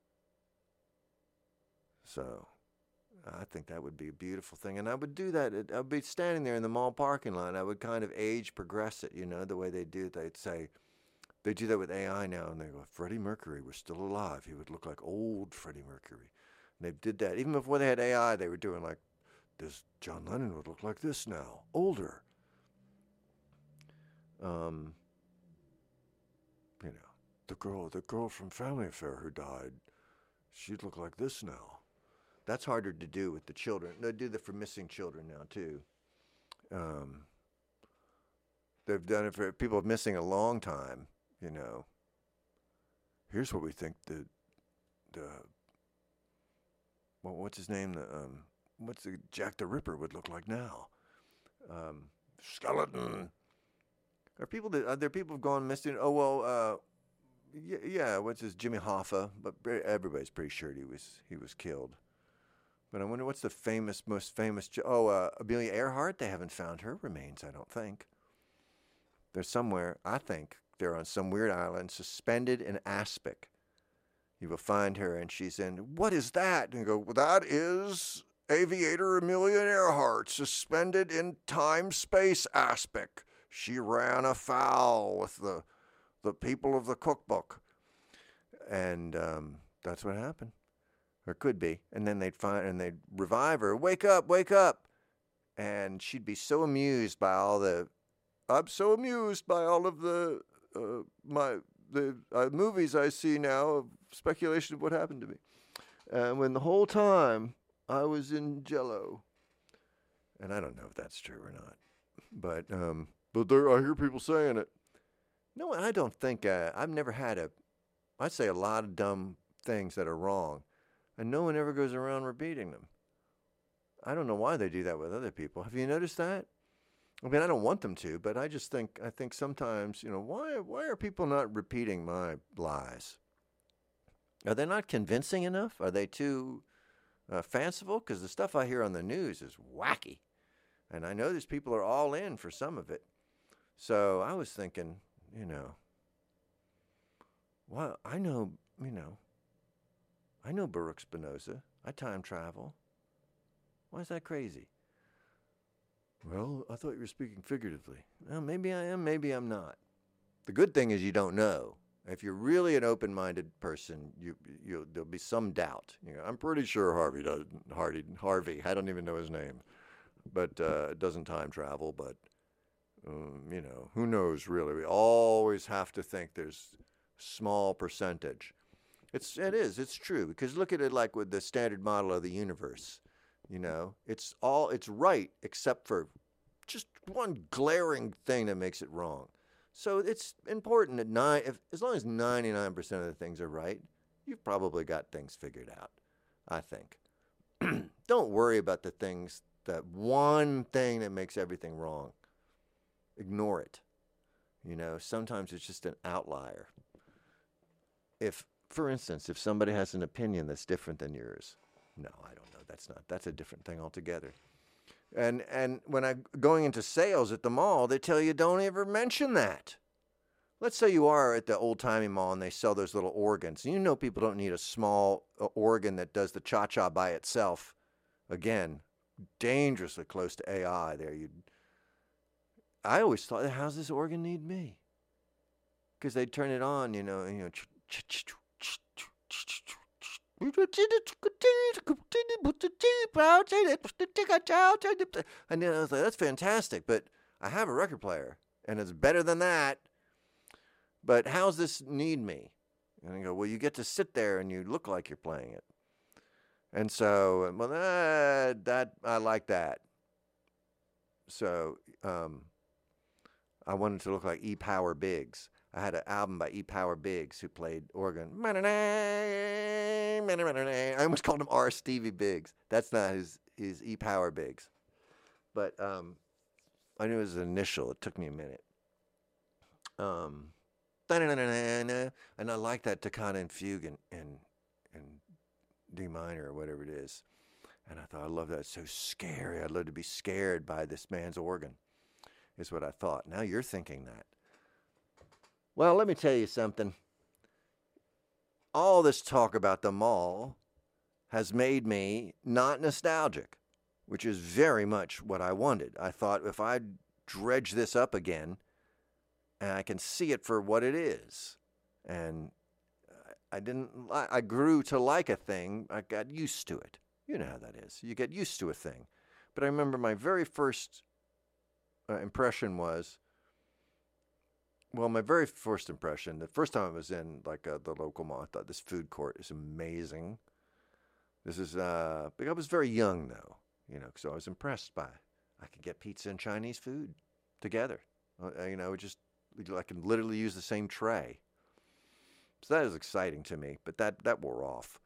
So I think that would be a beautiful thing. And I would do that. I would be standing there in the mall parking lot. I would kind of age progress it, the way they do. They'd say, they do that with AI now. And they go, if Freddie Mercury was still alive, he would look like old Freddie Mercury. And they did that. Even before they had AI, they were doing like, this John Lennon would look like this now, older. The girl from Family Affair who died, she'd look like this now. That's harder to do with the children. They do that for missing children now too. They've done it for people missing a long time. Here's what we think what's his name? Jack the Ripper would look like now. Skeleton. Are there people who've gone missing? Oh well. Yeah. What's his Jimmy Hoffa? But everybody's pretty sure he was killed. But I wonder what's the most famous. Amelia Earhart. They haven't found her remains. I don't think. They're somewhere. I think they're on some weird island, suspended in aspic. You will find her, and she's in. What is that? And you go. Well, that is Aviator Amelia Earhart, suspended in time-space aspic. She ran afoul with the people of the cookbook. And that's what happened. Or could be. And then they'd revive her. Wake up, wake up. And she'd be so amused by all the movies I see now of speculation of what happened to me. When the whole time I was in Jello. And I don't know if that's true or not. But I hear people saying it. No, I don't think, I've never had I'd say a lot of dumb things that are wrong, and no one ever goes around repeating them. I don't know why they do that with other people. Have you noticed that? I mean, I don't want them to, but I think sometimes, why are people not repeating my lies? Are they not convincing enough? Are they too fanciful? Because the stuff I hear on the news is wacky. And I know these people are all in for some of it. So I was thinking, well, I know Baruch Spinoza. I time travel. Why is that crazy? Well, I thought you were speaking figuratively. Well, maybe I am, maybe I'm not. The good thing is you don't know. If you're really an open-minded person, there'll be some doubt. I'm pretty sure Harvey, I don't even know his name, but doesn't time travel, but who knows really? We always have to think there's small percentage. It's true, because look at it like with the standard model of the universe. It's right except for just one glaring thing that makes it wrong. So it's important that as long as 99% of the things are right, you've probably got things figured out, I think. Don't worry about that one thing that makes everything wrong. Ignore it. Sometimes it's just an outlier. For instance, if somebody has an opinion that's different than yours, no, I don't know. That's a different thing altogether. And when I'm going into sales at the mall, they tell you don't ever mention that. Let's say you are at the old-timey mall and they sell those little organs. And you know people don't need a small organ that does the cha-cha by itself. Again, dangerously close to AI there. I always thought, how's this organ need me? Because they'd turn it on, and I was like, that's fantastic, but I have a record player, and it's better than that. But how's this need me? And I go, well, you get to sit there and you look like you're playing it. And so, well, that I like that. So I wanted to look like E. Power Biggs. I had an album by E. Power Biggs who played organ. I almost called him R. Stevie Biggs. That's not his E. Power Biggs. But I knew his initial. It took me a minute. And I like that toccata and fugue and D minor or whatever it is. And I thought, I love that. It's so scary. I'd love to be scared by this man's organ, is what I thought. Now you're thinking that. Well, let me tell you something. All this talk about the mall has made me not nostalgic, which is very much what I wanted. I thought if I dredge this up again, and I can see it for what it is, and I grew to like a thing. I got used to it. You know how that is. You get used to a thing. But I remember my very first impression was, the first time I was in the local mall, I thought this food court is amazing. This is, but I was very young though, so I was impressed by, I could get pizza and Chinese food together. I can literally use the same tray. So that is exciting to me, but that wore off.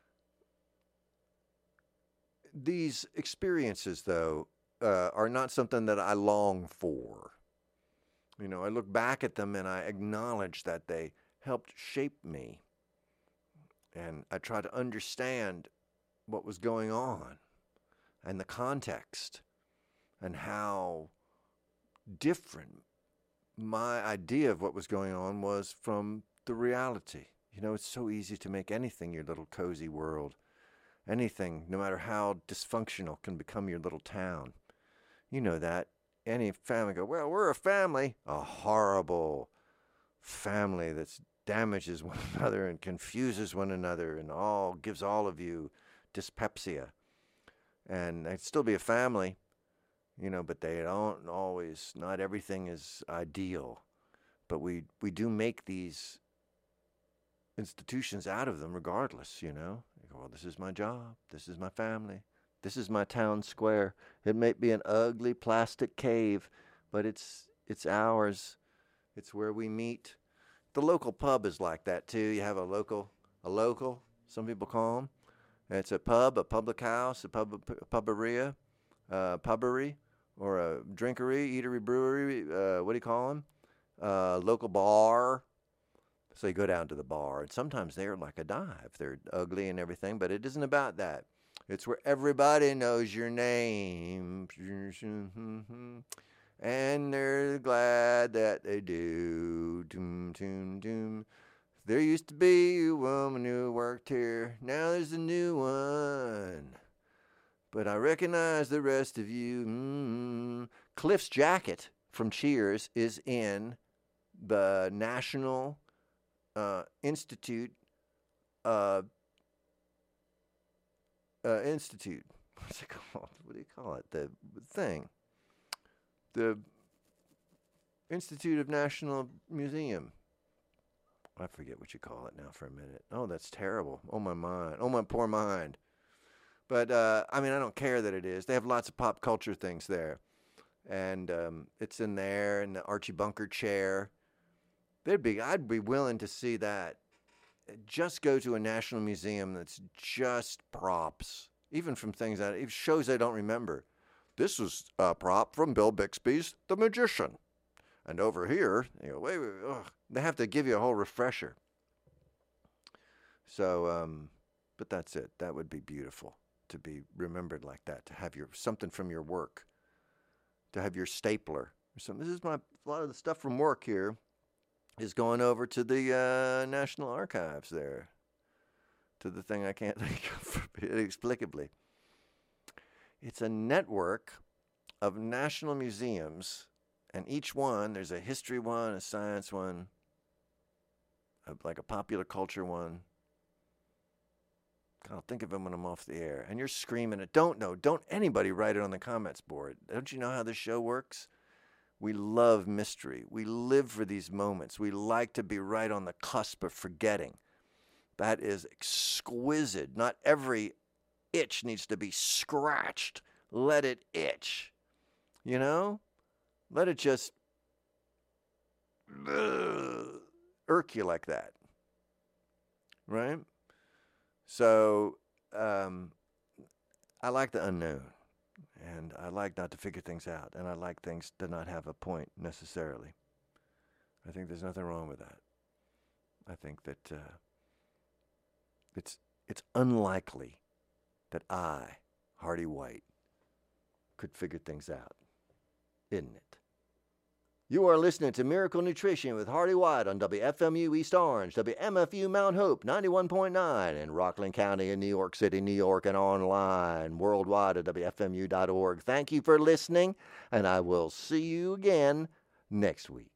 These experiences, though, are not something that I long for. I look back at them and I acknowledge that they helped shape me. And I try to understand what was going on and the context and how different my idea of what was going on was from the reality. It's so easy to make anything your little cozy world. Anything, no matter how dysfunctional, can become your little town. You know that. Any family go, well, we're a family. A horrible family that damages one another and confuses one another and gives all of you dyspepsia. And they'd still be a family, but they don't always, not everything is ideal. But we do make these institutions out of them regardless, You go, well, this is my job. This is my family. This is my town square. It may be an ugly plastic cave, but it's ours. It's where we meet. The local pub is like that too. You have a local, some people call them. It's a pub, a public house, a pubbery, or a drinkery, eatery, brewery. What do you call them? Local bar. So you go down to the bar, and sometimes they're like a dive. They're ugly and everything, but it isn't about that. It's where everybody knows your name, and they're glad that they do. There used to be a woman who worked here. Now there's a new one. But I recognize the rest of you. Cliff's jacket from Cheers is in the National Institute. Institute. What's it called? What do you call it? The thing. The Institute of National Museum. I forget what you call it now for a minute. Oh, that's terrible. Oh, my mind. Oh, my poor mind. But, I don't care that it is. They have lots of pop culture things there. And it's in there, in the Archie Bunker chair. I'd be willing to see that. Just go to a national museum that's just props, even from things shows I don't remember. This is a prop from Bill Bixby's The Magician. And over here, wait, they have to give you a whole refresher. So, but that's it. That would be beautiful. to be remembered like that, to have something from your work, to have your stapler or something. A lot of the stuff from work here is going over to the National Archives there, to the thing I can't think of inexplicably. It's a network of national museums, and each one, there's a history one, a science one, like a popular culture one. I'll think of them when I'm off the air. And you're screaming it. Don't anybody write it on the comments board. Don't you know how this show works? We love mystery. We live for these moments. We like to be right on the cusp of forgetting. That is exquisite. Not every itch needs to be scratched. Let it itch. You know? Let it just irk you like that. Right? So, I like the unknown, and I like not to figure things out, and I like things to not have a point necessarily. I think there's nothing wrong with that. I think that it's unlikely that I, Hardy White, could figure things out, isn't it? You are listening to Miracle Nutrition with Hardy White on WFMU East Orange, WMFU Mount Hope 91.9 in Rockland County in New York City, New York, and online worldwide at WFMU.org. Thank you for listening, and I will see you again next week.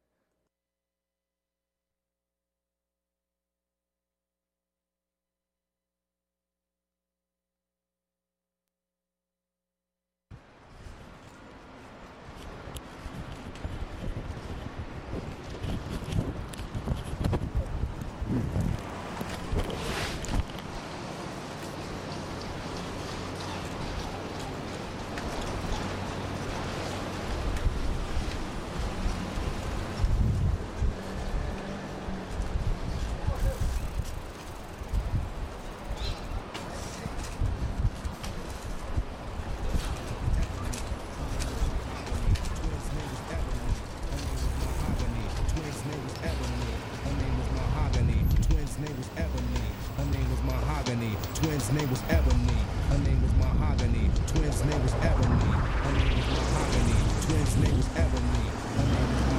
Twins' name was Ebony. Her name was Mahogany. Twins' name was Ebony. Her name was Mahogany. Twins' name was Ebony. Her name was